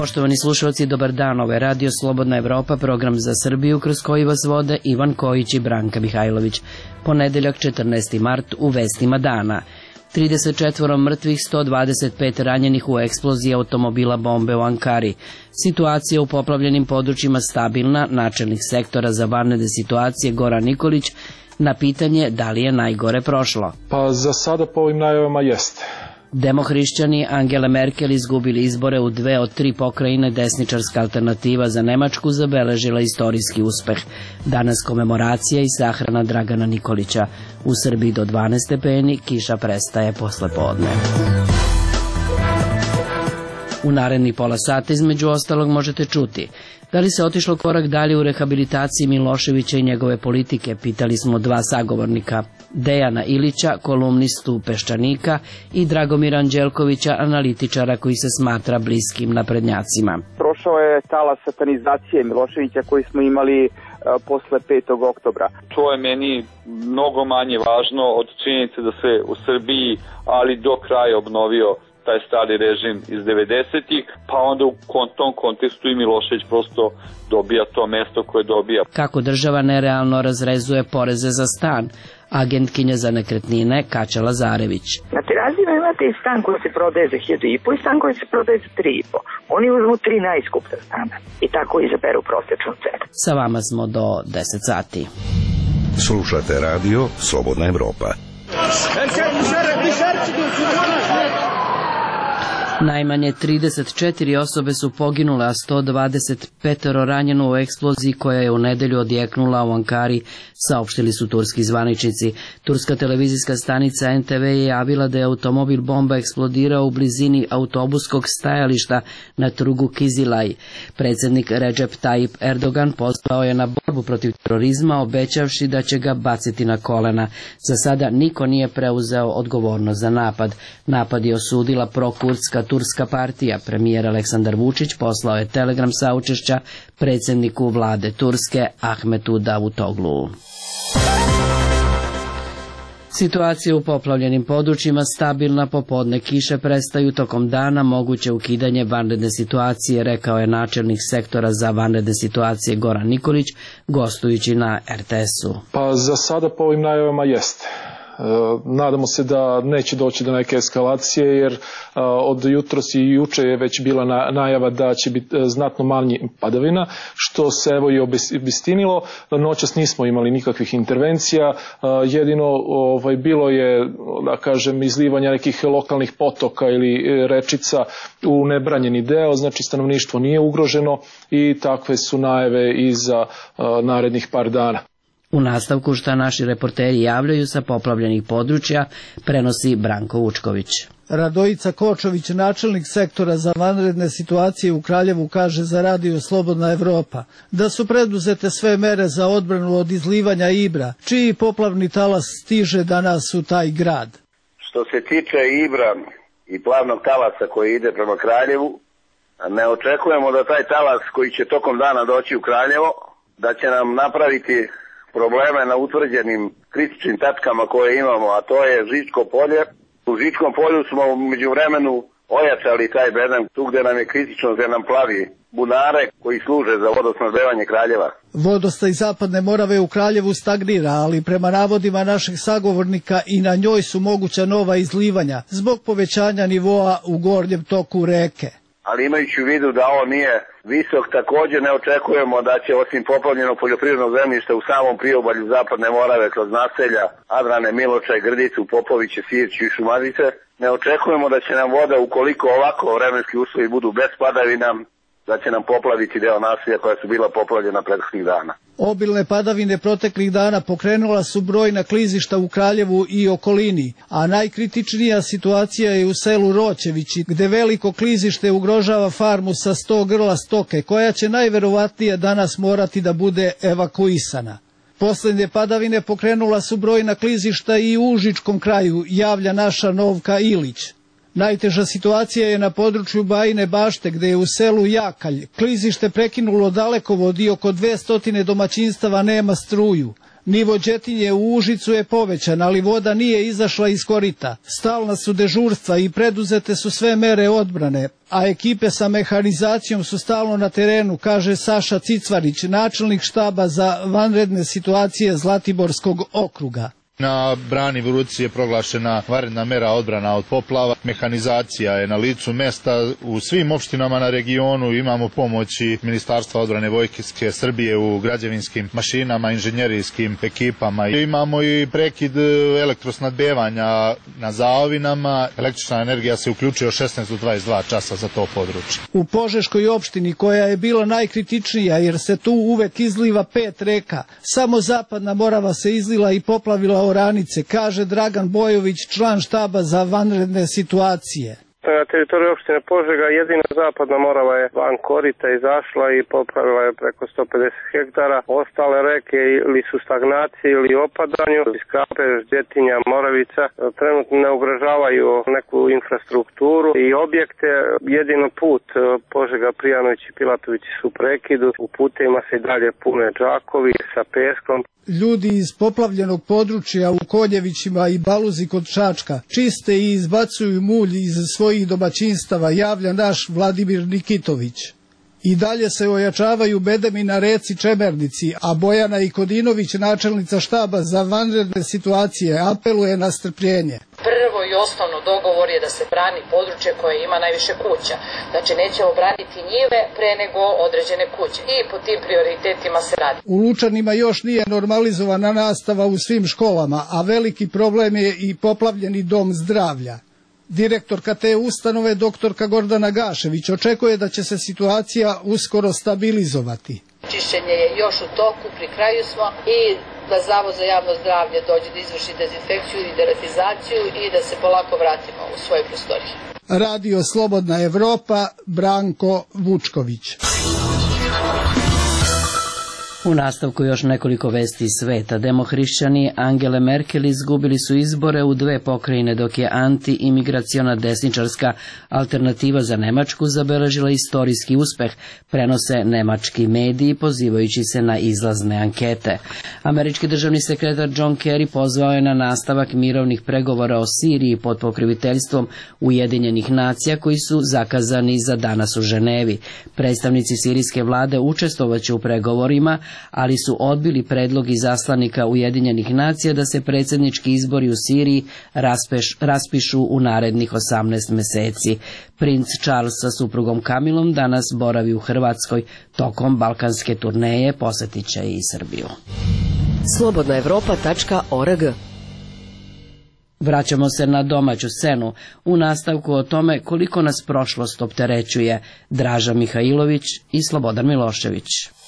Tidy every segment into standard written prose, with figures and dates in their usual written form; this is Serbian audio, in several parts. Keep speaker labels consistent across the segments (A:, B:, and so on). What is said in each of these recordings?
A: Poštovani slušalci, dobar dan. Ovo je Radio Slobodna Evropa, program za Srbiju kroz koji vas vode Ivan Kojić i Branka Mihajlović. Ponedeljak, 14. mart, u vestima dana. 34 mrtvih, 125 ranjenih u eksploziji automobila bombe u Ankari. Situacija u poplavljenim područjima stabilna, načelnik sektora za vanredne situacije Goran Nikolić na pitanje da li je najgore prošlo.
B: Pa za sada po ovim najavama jeste.
A: Demohrišćani Angela Merkel izgubili izbore u 2 od 3 pokrajine. Desničarska alternativa za Nemačku zabeležila istorijski uspeh. Danas komemoracija i sahrana Dragana Nikolića. U Srbiji do 12 stepeni, kiša prestaje posle podne. U narednih pola sata između ostalog možete čuti: da li se otišlo korak dalje u rehabilitaciji Miloševića i njegove politike, pitali smo 2 sagovornika, Dejana Ilića, kolumnistu Peščanika, i Dragomira Anđelkovića, analitičara koji se smatra bliskim naprednjacima.
C: Prošao je talas satanizacije Miloševića koji smo imali posle 5. oktobra.
D: To je meni mnogo manje važno od činjenice da se u Srbiji, ali do kraja, obnovio taj stari režim iz 90-ih, pa onda u tom kontekstu i Milošević prosto dobija to mesto koje dobija.
A: Kako država nerealno razrezuje poreze za stan, agentkinja za nekretnine Kaća Lazarević.
E: Na Terazijama imate i stan koji se prodaje za 1.500 i stan koji se prodaje za 3.500. Oni uzmu 3 najskuplja stana i tako izaberu prosječnu cenu. Sa
A: vama smo do 10 sati.
F: Slušate radio Slobodna Evropa.
A: Najmanje 34 osobe su poginule, a 125 ranjeno u eksploziji koja je u nedelju odjeknula u Ankari, saopštili su turski zvaničnici. Turska televizijska stanica NTV je javila da je automobil bomba eksplodirao u blizini autobuskog stajališta na Trugu Kizilaj. Predsjednik Recep Tayyip Erdogan pozvao je na borbu protiv terorizma, obećavši da će ga baciti na kolena. Za sada niko nije preuzeo odgovornost za napad. Napad je osudila prokurdska Turska partija. Premijer Aleksandar Vučić poslao je telegram saučešća predsjedniku vlade Turske Ahmetu Davutoglu. Situacija u poplavljenim područjima stabilna, popodne kiše prestaju, tokom dana moguće ukidanje vanredne situacije, rekao je načelnik sektora za vanredne situacije Goran Nikolić, gostujući na RTS-u.
B: Pa za sada po ovim najavama jeste. Nadamo se da neće doći do neke eskalacije, jer od jutros i juče je već bila najava da će biti znatno manje padavina, što se evo i obistinilo. Noćas nismo imali nikakvih intervencija, jedino bilo je, da kažem, izlivanja nekih lokalnih potoka ili rečica u nebranjeni deo, znači stanovništvo nije ugroženo i takve su najave i za narednih par dana.
A: U nastavku šta naši reporteri javljaju sa poplavljenih područja, prenosi Branko Vučković.
G: Radojica Kočović, načelnik sektora za vanredne situacije u Kraljevu, kaže za Radio Slobodna Evropa da su preduzete sve mere za odbranu od izlivanja Ibra, čiji poplavni talas stiže danas u taj grad.
H: Što se tiče Ibra i plavnog talasa koji ide prema Kraljevu, ne očekujemo da taj talas koji će tokom dana doći u Kraljevo, da će nam napraviti probleme na utvrđenim kritičnim tačkama koje imamo, a to je Žičko polje. U Žičkom polju smo u međuvremenu ojačali taj bedem, tu gde nam je kritično, gde nam plavi bunare koji služe za vodosnabdevanje Kraljeva.
G: Vodostaj Zapadne Morave u Kraljevu stagnira, ali prema navodima naših sagovornika i na njoj su moguća nova izlivanja zbog povećanja nivoa u gornjem toku reke.
H: Ali imajući u vidu da ovo nije visok, također ne očekujemo da će osim poplavljenog poljoprivrednog zemljišta u samom priobalju Zapadne Morave kroz naselja Adrane, Miločaj, Grdicu, Popoviće, Sirću i Šumadrice, ne očekujemo da će nam voda, ukoliko ovako vremenski uslovi budu bez padavina, da će nam poplaviti deo naselja koja su bila poplavljena prethodnih dana.
G: Obilne padavine proteklih dana pokrenula su brojna klizišta u Kraljevu i okolini, a najkritičnija situacija je u selu Roćevići, gde veliko klizište ugrožava farmu sa 100 grla stoke, koja će najverovatnije danas morati da bude evakuisana. Poslednje padavine pokrenula su brojna klizišta i u Užičkom kraju, javlja naša Novka Ilić. Najteža situacija je na području Bajine Bašte, gde je u selu Jakalj klizište prekinulo dalekovod i oko 200 domaćinstava nema struju. Nivo Đetinje u Užicu je povećan, ali voda nije izašla iz korita. Stalna su dežurstva i preduzete su sve mere odbrane, a ekipe sa mehanizacijom su stalno na terenu, kaže Saša Cicvarić, načelnik štaba za vanredne situacije Zlatiborskog okruga.
I: Na brani Vruci je proglašena vanredna mera odbrana od poplava. Mehanizacija je na licu mesta u svim opštinama na regionu. Imamo pomoći Ministarstva odbrane Vojske Srbije u građevinskim mašinama, inženjerijskim ekipama. Imamo i prekid elektrosnadbevanja na zaovinama. Električna energija se uključuje od 16 do 22 časa za to područje.
G: U Požeškoj opštini, koja je bila najkritičnija jer se tu uvek izliva 5 reka, samo Zapadna Morava se izlila i poplavila oranice, kaže Dragan Bojović, član štaba za vanredne situacije.
J: Na teritoriji opštine Požega jedina Zapadna Morava je van korita izašla i poplavila je preko 150 hektara. Ostale reke ili su stagnacije ili opadanju. Skapež, Đetinja, Moravica trenutno ne ugrožavaju neku infrastrukturu i objekte. Jedino put Požega, Prijanović i Pilatović su u prekidu. U putevima se i dalje pune džakovi sa peskom.
G: Ljudi iz poplavljenog područja u Konjevićima i Baluzi kod Čačka čiste i izbacuju mulj iz svojih domaćinstava, javlja naš Vladimir Nikitović. I dalje se ojačavaju bedemi na reci Čemernici, a Bojana Ikodinović, načelnica štaba za vanredne situacije, apeluje na strpljenje.
K: Prvo i osnovno dogovor je da se brani područje koje ima najviše kuća. Znači nećemo braniti njive pre nego određene kuće. I po tim prioritetima se radi.
G: U Lučanima još nije normalizovana nastava u svim školama, a veliki problem je i poplavljeni dom zdravlja. Direktorka te ustanove, doktorka Gordana Gašević, očekuje da će se situacija uskoro stabilizovati.
K: Čišćenje je još u toku, pri kraju smo i da Zavod za javno zdravlje dođe da izvrši dezinfekciju i deratizaciju i da se polako vratimo u svoje prostorije.
G: Radio Slobodna Evropa, Branko Vučković.
A: U nastavku još nekoliko vesti iz sveta. Demohrišćani Angele Merkel izgubili su izbore u 2 pokrajine, dok je anti-imigraciona desničarska Alternativa za Nemačku zabeležila istorijski uspeh, prenose nemački mediji pozivajući se na izlazne ankete. Američki državni sekretar John Kerry pozvao je na nastavak mirovnih pregovora o Siriji pod pokriviteljstvom Ujedinjenih nacija koji su zakazani za danas u Ženevi. Predstavnici sirijske vlade učestvovaće u pregovorima, ali su odbili predlog izaslanika Ujedinjenih nacija da se predsjednički izbori u Siriji raspišu u narednih 18 meseci. Princ Charles sa suprugom Kamilom danas boravi u Hrvatskoj. Tokom balkanske turneje posjetit će i Srbiju.
L: Slobodnaevropa.org.
A: Vraćamo se na domaću scenu. U nastavku o tome koliko nas prošlost opterećuje, Draža Mihajlović i Slobodan Milošević.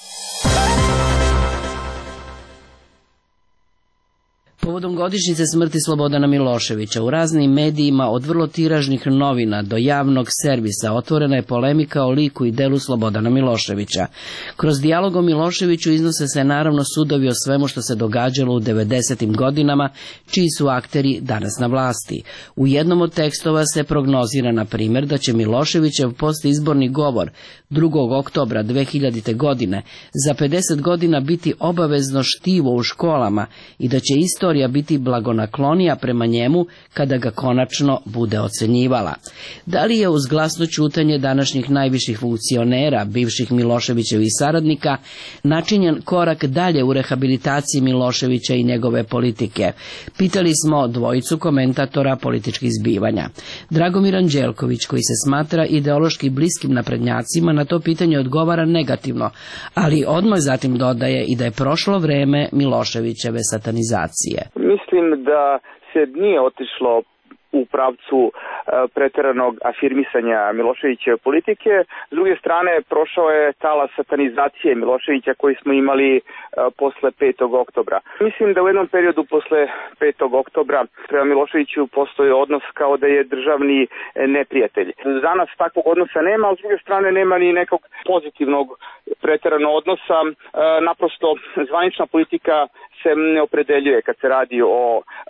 A: Povodom godišnjice smrti Slobodana Miloševića u raznim medijima od vrlo tiražnih novina do javnog servisa otvorena je polemika o liku i delu Slobodana Miloševića. Kroz dijalog o Miloševiću iznose se naravno sudovi o svemu što se događalo u 90. godinama, čiji su akteri danas na vlasti. U jednom od tekstova se prognozira, na primjer, da će Miloševićev postizborni govor 2. oktobra 2000. godine za 50 godina biti obavezno štivo u školama i da će istorija biti blagonaklonija prema njemu kada ga konačno bude ocenjivala. Da li je uz glasno ćutanje današnjih najviših funkcionera, bivših Miloševićevih saradnika, načinjen korak dalje u rehabilitaciji Miloševića i njegove politike? Pitali smo dvojicu komentatora političkih zbivanja. Dragomir Anđelković, koji se smatra ideološki bliskim naprednjacima, na to pitanje odgovara negativno, ali odmah zatim dodaje i da je prošlo vreme Miloševićeve satanizacije.
C: Mislim da se nije otišlo u pravcu preteranog afirmisanja Miloševićeve politike. S druge strane, prošao je talas satanizacije Miloševića koji smo imali posle 5. oktobra. Mislim da u jednom periodu posle 5. oktobra prema Miloševiću postoji odnos kao da je državni neprijatelj. Za nas takvog odnosa nema, a s druge strane nema ni nekog pozitivnog preteranog odnosa. Naprosto zvanična politika se ne opredeljuje kad se radi o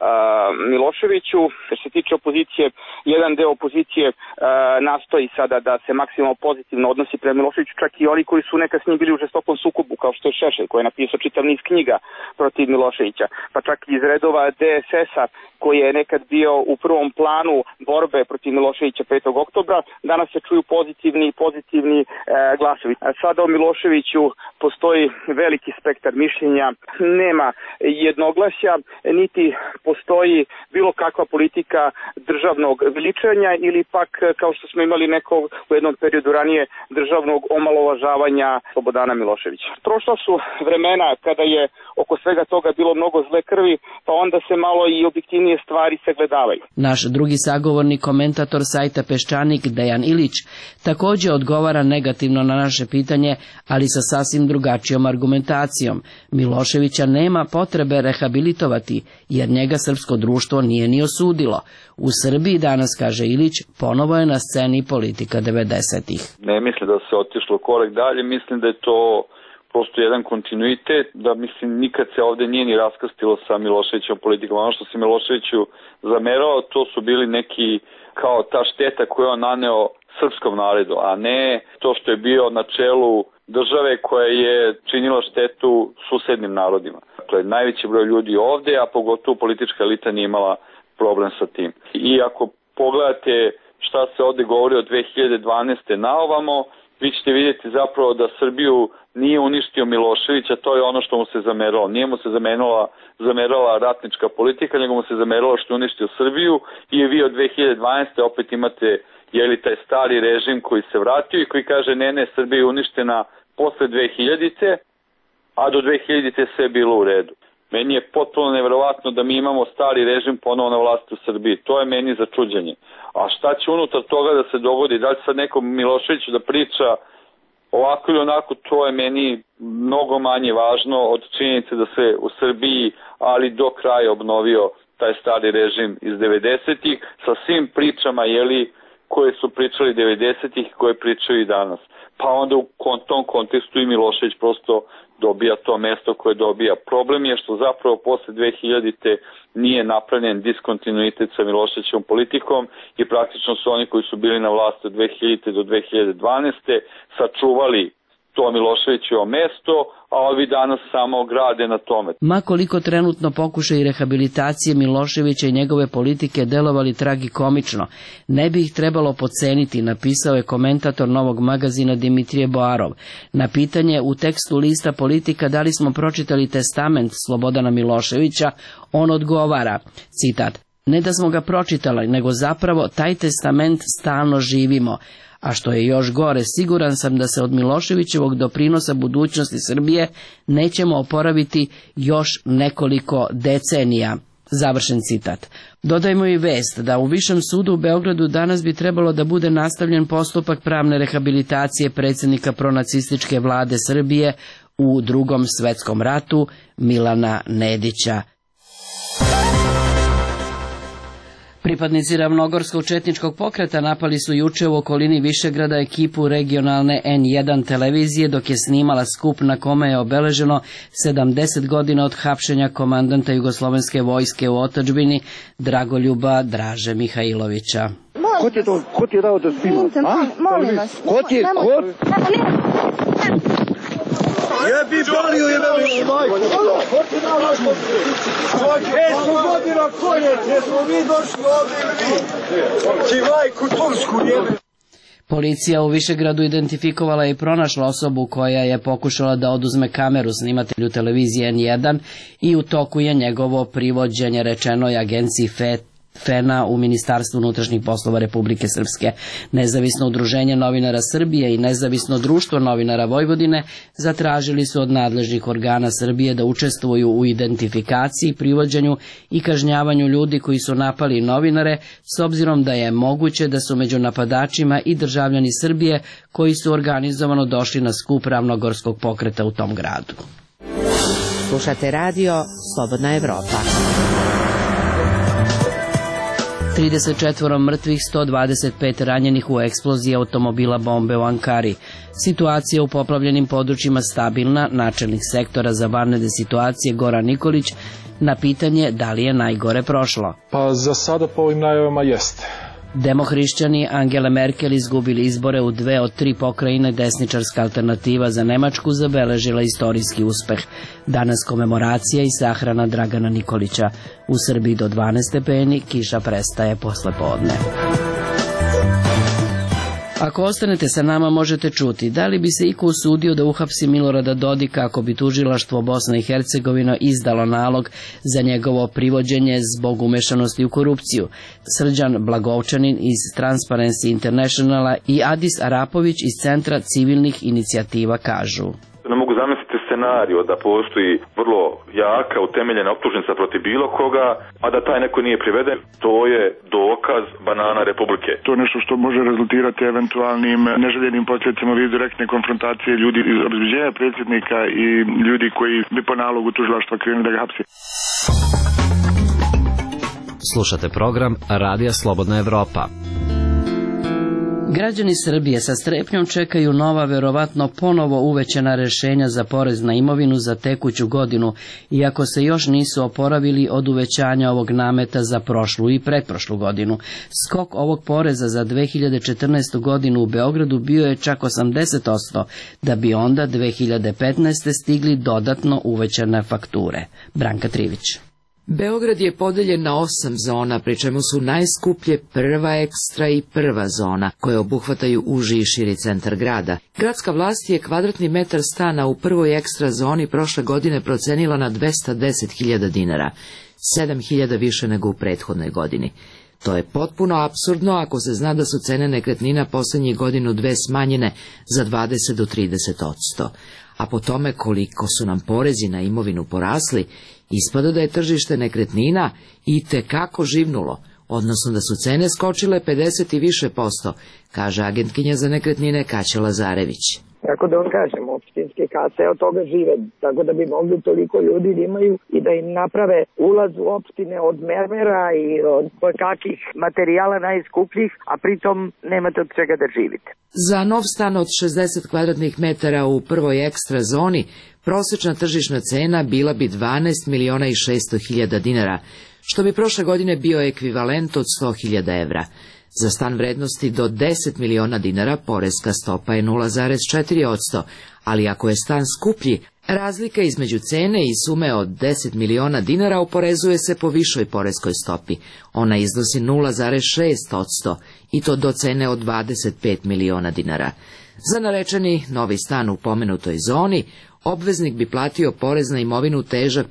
C: Miloševiću. Što se tiče opozicije, jedan deo opozicije nastoji sada da se maksimalno pozitivno odnosi prema Miloševiću, čak i oni koji su nekad s njim bili u žestokom sukobu, kao što je Šešelj, koji je napisao čitav niz knjiga protiv Miloševića, pa čak i iz redova DSS-a, koji je nekad bio u prvom planu borbe protiv Miloševića 5. oktobra, danas se čuju pozitivni glasovi. Sada o Miloševiću postoji veliki spektar mišljenja, nema jednoglasja, niti postoji bilo kakva politika državnog veličanja ili pak, kao što smo imali neko u jednom periodu ranije, državnog omalovažavanja Slobodana Miloševića. Prošla su vremena kada je oko svega toga bilo mnogo zle krvi, pa onda se malo i objektivnije stvari sagledavaju.
A: Naš drugi sagovornik, komentator sajta Peščanik Dejan Ilić, također odgovara negativno na naše pitanje, ali sa sasvim drugačijom argumentacijom. Miloševića nema potrebe rehabilitovati, jer njega srpsko društvo nije ni osudilo. U Srbiji danas, kaže Ilić, ponovo je na sceni politika 90-ih.
D: Ne mislim da se otišlo korak dalje, mislim da je to prosto jedan kontinuitet, da mislim nikad se ovde nije ni raskrstilo sa Miloševićom politikom. Ono što se Miloševiću zamerao, to su bili neki kao ta šteta koju on naneo srpskom narodu, a ne to što je bio na čelu države koja je činila štetu susednim narodima. Dakle, najveći broj ljudi ovde, a pogotovo politička elita nije imala problem sa tim. I ako pogledate šta se ovde govori od 2012. na ovamo, vi ćete vidjeti zapravo da Srbiju nije uništio Miloševića, to je ono što mu se zameralo. Nije mu se zamerala ratnička politika, nego mu se zameralo što je uništio Srbiju i vi od 2012. opet imate taj stari režim koji se vratio i koji kaže ne, Srbija je uništena posle 2000-te, a do 2000-te sve je bilo u redu. Meni je potpuno neverovatno da mi imamo stari režim ponovo na vlasti u Srbiji. To je meni za čuđenje. A šta će unutar toga da se dogodi? Da li sad nekom Miloševiću da priča ovako ili onako, to je meni mnogo manje važno od činjenice da se u Srbiji, ali do kraja obnovio taj stari režim iz 90-ih sa svim pričama, koje su pričali 90-ih i koje pričaju i danas. Pa onda u tom kontekstu i Milošević prosto dobija to mesto koje dobija. Problem je što zapravo posle 2000-te nije napravljen diskontinuitet sa Miloševićevom politikom i praktično su oni koji su bili na vlasti od 2000 do 2012. sačuvali to Miloševićevo mesto, a ovi danas samo grade na tome.
A: Ma koliko trenutno pokušaj rehabilitacije Miloševića i njegove politike delovali tragikomično, ne bi ih trebalo podceniti, napisao je komentator Novog magazina Dimitrije Boarov. Na pitanje u tekstu lista Politika da li smo pročitali testament Slobodana Miloševića, on odgovara, citat, ne da smo ga pročitali, nego zapravo taj testament stalno živimo. A što je još gore, siguran sam da se od Miloševićevog doprinosa budućnosti Srbije nećemo oporaviti još nekoliko decenija. Završen citat. Dodajmo i vest da u Višem sudu u Beogradu danas bi trebalo da bude nastavljen postupak pravne rehabilitacije predsjednika pronacističke vlade Srbije u Drugom svetskom ratu Milana Nedića. Pripadnici ravnogorskog četničkog pokreta napali su juče u okolini Višegrada ekipu regionalne N1 televizije dok je snimala skup na kome je obeleženo 70 godina od hapšenja komandanta Jugoslovenske vojske u otadžbini Dragoljuba Draže Mihajlovića.
L: Ko ti je dao da snima? Molim vas. Ko ti je? Jebi balio je ko ti dao naš potpis? 5 godina kolje, smo mi došli ovdje. Čivaj kutursku jebe.
A: Policija u Višegradu identifikovala i pronašla osobu koja je pokušala da oduzme kameru snimatelju televizije N1 i u toku je njegovo privođenje, rečeno je agenciji FENA u Ministarstvu unutrašnjih poslova Republike Srpske. Nezavisno udruženje novinara Srbije i Nezavisno društvo novinara Vojvodine zatražili su od nadležnih organa Srbije da učestvuju u identifikaciji, privođenju i kažnjavanju ljudi koji su napali novinare, s obzirom da je moguće da su među napadačima i državljani Srbije koji su organizovano došli na skup ravnogorskog pokreta u tom gradu.
M: Slušate radio Slobodna Evropa.
A: 34 mrtvih, 125 ranjenih u eksploziji automobila bombe u Ankari. Situacija u poplavljenim područjima stabilna, načelnik sektora za vanredne situacije Goran Nikolić na pitanje da li je najgore prošlo.
B: Pa za sada po ovim najavama jeste.
A: Demohrišćani Angela Merkel izgubili izbore u 2 od 3 pokrajine, desničarska alternativa za Nemačku zabeležila istorijski uspeh. Danas komemoracija i sahrana Dragana Nikolića. U Srbiji do 12 stepeni, kiša prestaje posle podne. Ako ostanete sa nama možete čuti da li bi se iko usudio da uhapsi Milorada Dodika ako bi tužilaštvo Bosna i Hercegovina izdalo nalog za njegovo privođenje zbog umešanosti u korupciju. Srđan Blagovčanin iz Transparency Internationala i Adis Arapović iz Centra civilnih inicijativa kažu.
N: Ne mogu zamisliti scenariju da postoji vrlo jaka, utemeljena optužnica protiv bilo koga, a da taj neko nije priveden. To je dokaz banana republike.
O: To je nešto što može rezultirati eventualnim neželjenim posljedicama u vidu direktne konfrontacije ljudi iz obezbeđenja predsjednika i ljudi koji bi po nalogu tužilaštva krenuli da ga hapsi.
P: Slušate program Radija Slobodna Evropa.
A: Građani Srbije sa strepnjom čekaju nova, verovatno ponovo uvećana rešenja za porez na imovinu za tekuću godinu, iako se još nisu oporavili od uvećanja ovog nameta za prošlu i pretprošlu godinu. Skok ovog poreza za 2014. godinu u Beogradu bio je čak 80%, da bi onda 2015. stigli dodatno uvećane fakture. Branka Trivić.
Q: Beograd je podeljen na 8 zona, pri čemu su najskuplje prva ekstra i prva zona, koje obuhvataju uži i širi centar grada. Gradska vlast je kvadratni metar stana u prvoj ekstra zoni prošle godine procenila na 210.000 dinara, 7.000 više nego u prethodnoj godini. To je potpuno apsurdno ako se zna da su cene nekretnina poslednjih godinu dve smanjene za 20 do 30%. A po tome koliko su nam porezi na imovinu porasli, ispada da je tržište nekretnina itekako živnulo, odnosno da su cene skočile 50 i više posto, kaže agentkinja za nekretnine Kaća Lazarević.
E: Tako da vam kažem, opštinske kase od toga žive, tako da bi mogli toliko ljudi da imaju i da im naprave ulaz u opštine od mermera i od kakih materijala najskupljih, a pritom nemate od čega da živite.
Q: Za nov stan od 60 kvadratnih metara u prvoj ekstra zoni prosečna tržišna cena bila bi 12.600.000 dinara, što bi prošle godine bio ekvivalent od 100.000 evra. Za stan vrednosti do 10 miliona dinara poreska stopa je 0,4%, ali ako je stan skuplji, razlika između cene i sume od 10 miliona dinara oporezuje se po višoj poreskoj stopi. Ona iznosi 0,6% i to do cene od 25 miliona dinara. Za narečeni novi stan u pomenutoj zoni, obveznik bi platio porez na imovinu težak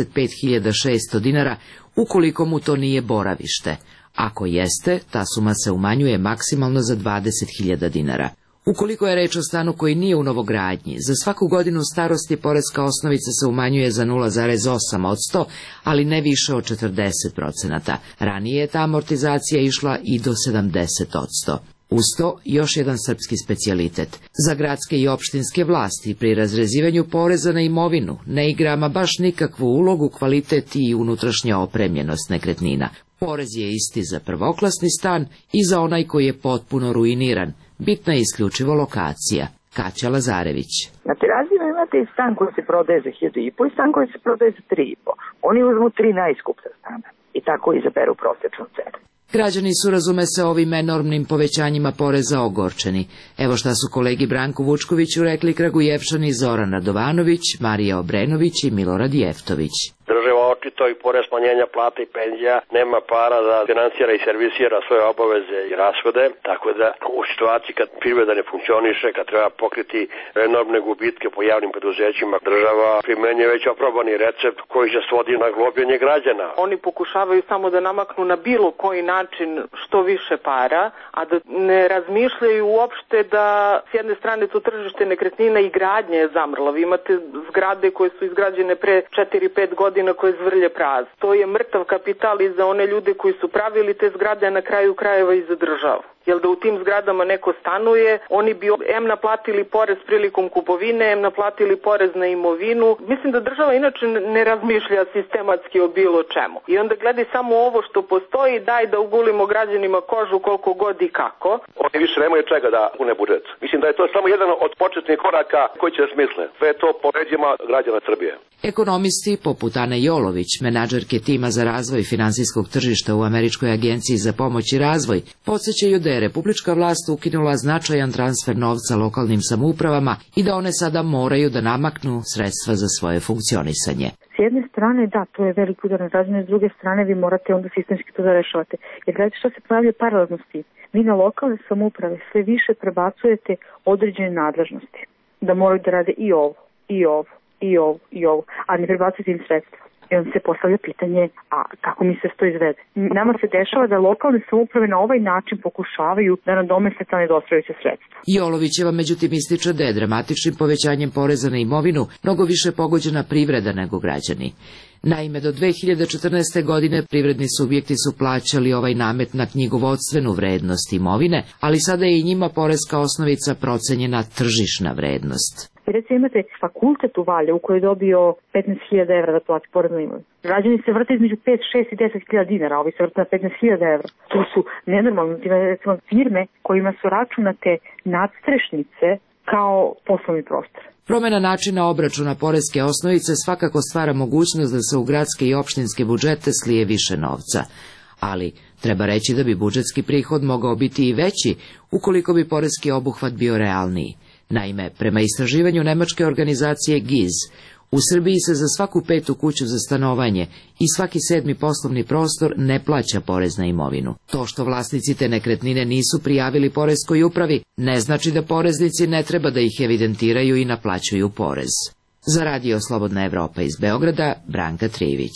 Q: 55.600 dinara ukoliko mu to nije boravište. Ako jeste, ta suma se umanjuje maksimalno za 20.000 dinara. Ukoliko je reč o stanu koji nije u novogradnji, za svaku godinu starosti poreska osnovica se umanjuje za 0,8%, ali ne više od 40%. Ranije je ta amortizacija išla i do 70%. Uz to, još jedan srpski specijalitet. Za gradske i opštinske vlasti pri razrezivanju poreza na imovinu ne igra ama baš nikakvu ulogu kvalitet i unutrašnja opremljenost nekretnina. Porez je isti za prvoklasni stan i za onaj koji je potpuno ruiniran. Bitna je isključivo lokacija. Kaća Lazarević.
E: Na Terazijama imate i stan koji se prodaje za 1.500 i stan koji se prodaje za 3.500. Oni uzmu 3 najskuplja stana i tako izaberu prosječnu cenu.
Q: Građani su, razume se, ovim enormnim povećanjima poreza ogorčeni. Evo šta su kolegi Branku Vučkoviću rekli Kragujevčani Zoran Radovanović, Marija Obrenović i Milorad Jeftović.
R: Država očito i pored smanjenja plata i penzija nema para da finansira i servisira svoje obaveze i rashode, tako da u situaciji kad privreda ne funkcioniše, kad treba pokriti enormne gubitke po javnim preduzećima, država primenjuje već oprobani recept koji se svodi na globljenje građana.
S: Oni pokušavaju samo da namaknu na bilo koji način što više para, a da ne razmišljaju uopšte da s jedne strane to tržište nekretnina i gradnje je zamrlo. Vi imate zgrade koje su izgrađene pre 4-5 godina koje zvrlje prazno. To je mrtav kapital i za one ljude koji su pravili te zgrade, a na kraju krajeva i za državu. Jer da u tim zgradama neko stanuje, oni bi em naplatili porez prilikom kupovine, em naplatili porez na imovinu. Mislim da država inače ne razmišlja sistematski o bilo čemu. I onda gledi samo ovo što postoji, daj da ugulimo građanima kožu koliko god i kako.
R: Oni više nemaju čega da pune budžet. Mislim da je to samo jedan od početnih koraka koji će da smisle. Sve to po leđima građana Srbije.
Q: Ekonomisti poput Ane Jolović, menadžerke tima za razvoj finansijskog tržišta u Američkoj agenciji za pomoć i razvoj, podsjećaju da je republička vlast ukinula značajan transfer novca lokalnim samoupravama i da one sada moraju da namaknu sredstva za svoje funkcionisanje.
T: S jedne strane, da, to je veliki udar na građane, s druge strane vi morate onda sistemski to da rešavate. Jer gledajte što se pojavlja paralelnosti. Vi na lokalne samouprave sve više prebacujete određene nadležnosti. Da moraju da rade i ovo, i ovo, i ovo, i ovo, a ne prebacujete im sredstva. I onda se postavlja pitanje, a kako mi se to izvede? Nama se dešava da lokalne samouprave na ovaj način pokušavaju da nadomeste ta nedostajuća sredstva.
Q: Jolovićeva međutim ističe da je dramatičnim povećanjem poreza na imovinu mnogo više pogođena privreda nego građani. Naime, do 2014. godine privredni subjekti su plaćali ovaj namet na knjigovodstvenu vrednost imovine, ali sada je i njima poreska osnovica procenjena tržišna vrednost.
T: Recimo imate fakultet u Valjevu koji je dobio 15.000 evra da plati porez na imovinu. Građani se vrte između 5, 6 i 10.000 dinara, a ovi se vrte na 15.000 evra. To su nenormalne recimo, firme kojima su računate nadstrešnice kao poslovni prostor.
Q: Promjena načina obračuna poreske osnovice svakako stvara mogućnost da se u gradske i opštinske budžete slije više novca. Ali treba reći da bi budžetski prihod mogao biti i veći ukoliko bi poreski obuhvat bio realniji. Naime, prema istraživanju nemačke organizacije GIZ, u Srbiji se za svaku 5. kuću za stanovanje i svaki 7. poslovni prostor ne plaća porez na imovinu. To što vlasnici te nekretnine nisu prijavili poreskoj upravi ne znači da poreznici ne treba da ih evidentiraju i naplaćuju porez. Za Radio Slobodna Evropa iz Beograda, Branka Trivić.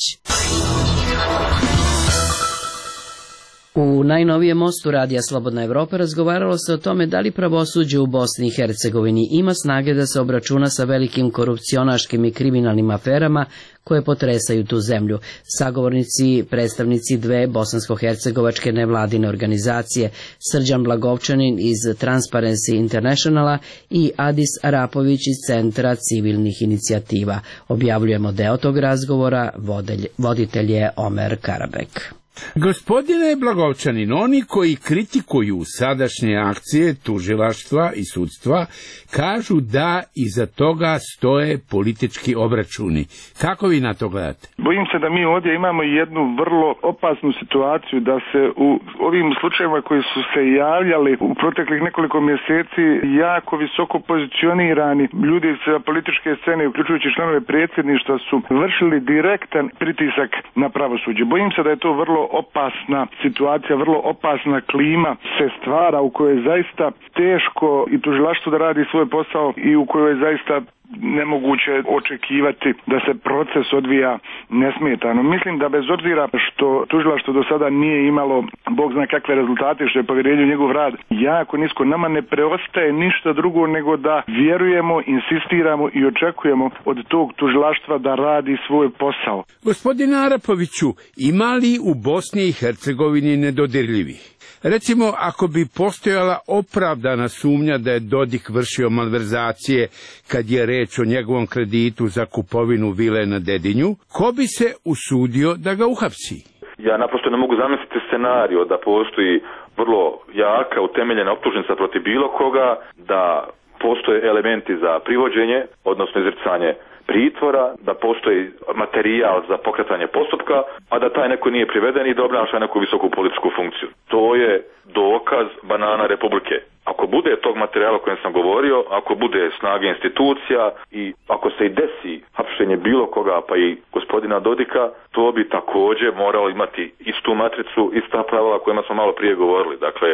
A: U najnovijem mostu Radija Slobodna Evropa razgovaralo se o tome da li pravosuđe u Bosni i Hercegovini ima snage da se obračuna sa velikim korupcionaškim i kriminalnim aferama koje potresaju tu zemlju. Sagovornici, predstavnici dve bosansko-hercegovačke nevladine organizacije, Srđan Blagovčanin iz Transparency Internationala i Adis Arapović iz Centra civilnih inicijativa. Objavljujemo deo tog razgovora, voditelj je Omer Karabek.
U: Gospodine Blagovčanin, oni koji kritikuju sadašnje akcije tužilaštva i sudstva kažu da iza toga stoje politički obračuni. Kako vi na to gledate?
O: Bojim se da mi ovdje imamo jednu vrlo opasnu situaciju, da se u ovim slučajevima koji su se javljali u proteklih nekoliko mjeseci jako visoko pozicionirani ljudi sa političke scene, uključujući članove predsjedništva, su vršili direktan pritisak na pravosuđe. Bojim se da je to vrlo opasna situacija, vrlo opasna klima se stvara u kojoj je zaista teško i tužilaštvo da radi svoj posao i u kojoj je zaista nemoguće očekivati da se proces odvija nesmetano. Mislim da bez obzira što tužilaštvo do sada nije imalo bog zna kakve rezultate, što je povjerenje u njegov rad jako nisko, nama ne preostaje ništa drugo nego da vjerujemo, insistiramo i očekujemo od tog tužilaštva da radi svoj posao.
U: Gospodine Arapoviću, ima li u Bosni i Hercegovini nedodirljivi? Recimo, ako bi postojala opravdana sumnja da je Dodik vršio malverzacije kad je reč o njegovom kreditu za kupovinu vile na Dedinju, ko bi se usudio da ga uhapsi?
N: Ja naprosto ne mogu zamisliti scenario da postoji vrlo jaka utemeljena optužnica protiv bilo koga, da postoje elementi za privođenje, odnosno izricanje pritvora, da postoji materijal za pokretanje postupka, a da taj neko nije priveden i da obnaša neku visoku političku funkciju. To je dokaz banana Republike. Ako bude tog materijala o kojem sam govorio, ako bude snage institucija i ako se i desi hapšenje bilo koga, pa i gospodina Dodika, to bi također moralo imati istu matricu, ista pravila o kojima smo malo prije govorili. Dakle,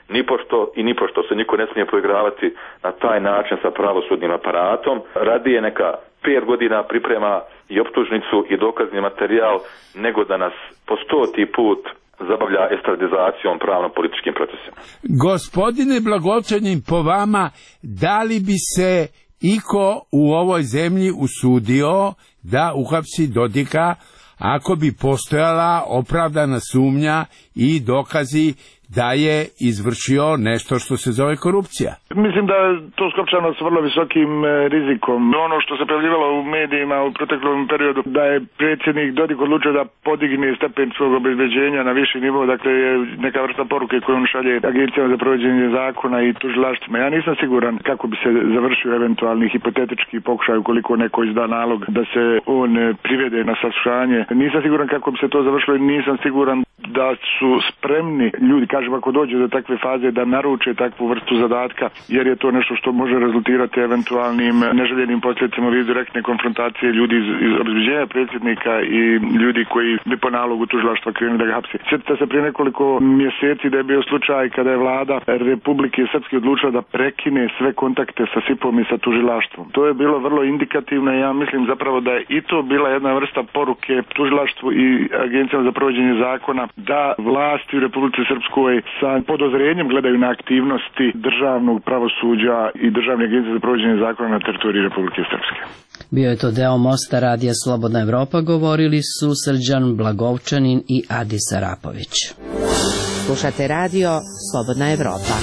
N: nipošto se niko ne smije poigravati na taj način sa pravosudnim aparatom. Radije neka 5 godina priprema i optužnicu i dokazni materijal nego da nas po 100. put zabavlja estradizacijom pravno-političkim procesima.
U: Gospodine Blagovčanin, po vama, da li bi se iko u ovoj zemlji usudio da uhapsi Dodika ako bi postojala opravdana sumnja i dokazi da je izvršio nešto što se zove korupcija.
O: Mislim da je to skopčano s vrlo visokim rizikom. Ono što se pojavljivalo u medijima u proteklom periodu, da je predsjednik Dodik odlučio da podigne stepen svog obezbeđenja na viši nivo, dakle je neka vrsta poruke koju on šalje agencijama za provođenje zakona i tužilaštvima. Ja nisam siguran kako bi se završio eventualni hipotetički pokušaj ukoliko neko izda nalog da se on privede na saslušanje. Nisam siguran kako bi se to završilo i nisam siguran da su spremni ljudi, kažem, ako dođe do takve faze da naruče takvu vrstu zadatka, jer je to nešto što može rezultirati eventualnim neželjenim posljedicama u vidu direktne konfrontacije ljudi iz obezbeđenja predsjednika i ljudi koji bi po nalogu tužilaštva krenuli da ga hapse. Sjetite se prije nekoliko mjeseci da je bio slučaj kada je vlada Republike Srpske odlučila da prekine sve kontakte sa SIP-om i sa tužilaštvom. To je bilo vrlo indikativno i ja mislim zapravo da je i to bila jedna vrsta poruke tužilaštvu i agencijama za provođenje zakona da vlasti u Republici Srpskoj sa podozrenjem gledaju na aktivnosti državnog pravosuđa i državne agencije za provođenje zakona na teritoriji Republike Srpske.
A: Bio je to deo Mosta radija Slobodna Evropa, govorili su Srđan Blagovčanin i Adis Arapović.
M: Slušate radio Slobodna Evropa.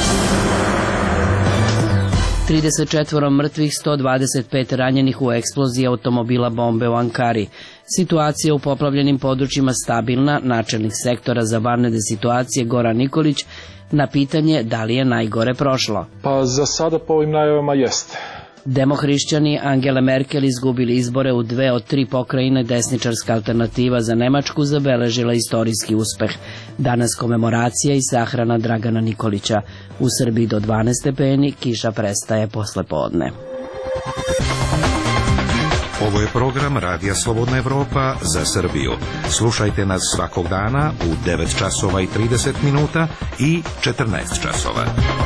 A: 34 mrtvih, 125 ranjenih u eksploziji automobila bombe u Ankari. Situacija u poplavljenim područjima stabilna, načelnik sektora za vanredne situacije Goran Nikolić na pitanje da li je najgore prošlo.
B: Pa za sada po ovim najavama jeste.
A: Demohrišćani Angele Merkel izgubili izbore u 2 od 3 pokrajine, desničarska alternativa za Nemačku zabeležila istorijski uspeh. Danas komemoracija i sahrana Dragana Nikolića. U Srbiji do 12 stepeni, kiša prestaje posle podne.
F: Ovo je program Radija Slobodna Evropa za Srbiju. Slušajte nas svakog dana u 9 časova i 30 minuta i 14 časova.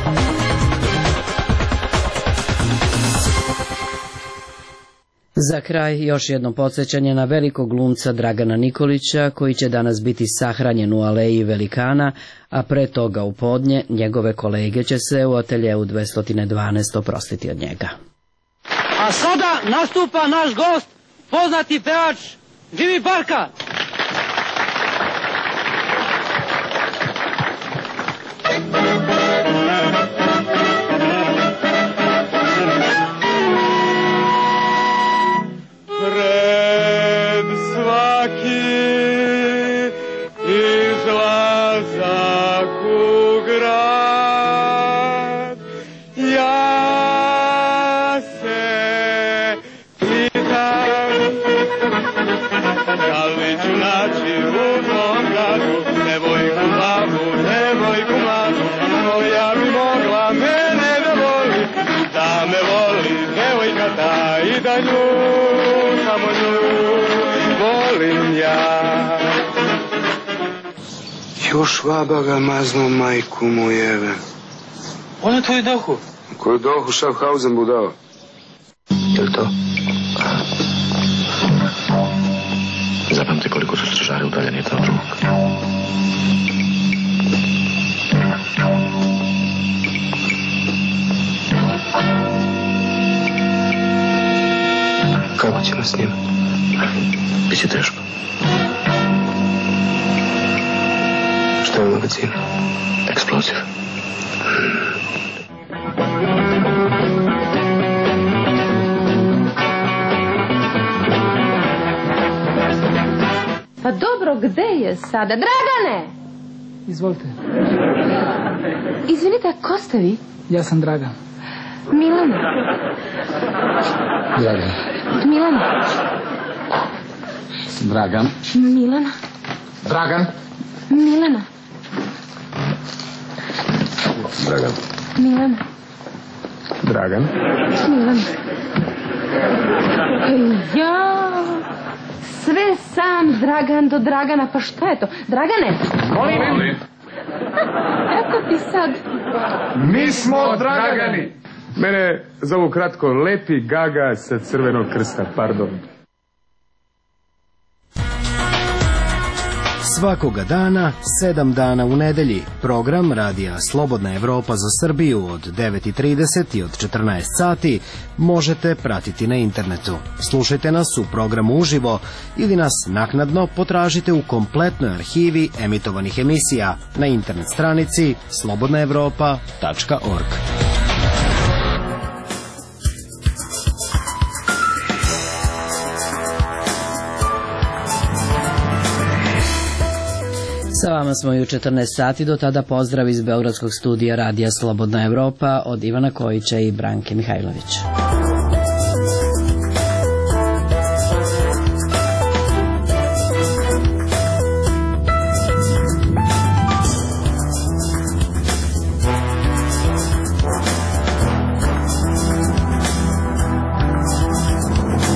A: Za kraj još jedno podsjećanje na velikog glumca Dragana Nikolića, koji će danas biti sahranjen u aleji Velikana, a pre toga u podne njegove kolege će se u ateljeu 212 oprostiti od njega.
V: A sada nastupa naš gost, poznati pevač Jimmy Barka.
W: Još vaba ga mazno majku mu jebe.
V: On je tvoju dohu.
W: Koju dohu Schaffhausen budao?
V: Je li to?
X: Zapamte koliko su stražari udaljeni od drugog.
W: Kako ćemo s njim?
X: Biće teško.
W: Šta je u magazinu?
X: Eksploziv.
Y: Pa dobro, gde je sada? Dragane!
Z: Izvolite.
Y: Izvinite, ko ste vi?
Z: Ja sam Dragan.
Y: Milana.
Z: Dragan.
Y: Milana.
Z: Dragan.
Y: Milana.
Z: Dragan.
Y: Milana.
W: Dragan.
Y: Milana.
W: Dragan.
Y: Milana. Ja. Sve sam Dragan do Dragana, pa šta je to? Dragane!
Z: Molim.
Y: Kako ti sad?
Z: Mi smo Dragani. Mene zovu kratko Lepi Gaga sa Crvenog krsta, pardon.
C: Svakoga dana, 7 dana u nedelji, program Radija Slobodna Evropa za Srbiju od 9:30 i od 14 sati možete pratiti na internetu. Slušajte nas u programu uživo ili nas naknadno potražite u kompletnoj arhivi emitovanih emisija na internet stranici slobodnaevropa.org.
A: Sa vama smo i u 14 sati, do tada pozdrav iz Beogradskog studija Radija Slobodna Evropa od Ivana Kojića i Branke Mihajlović.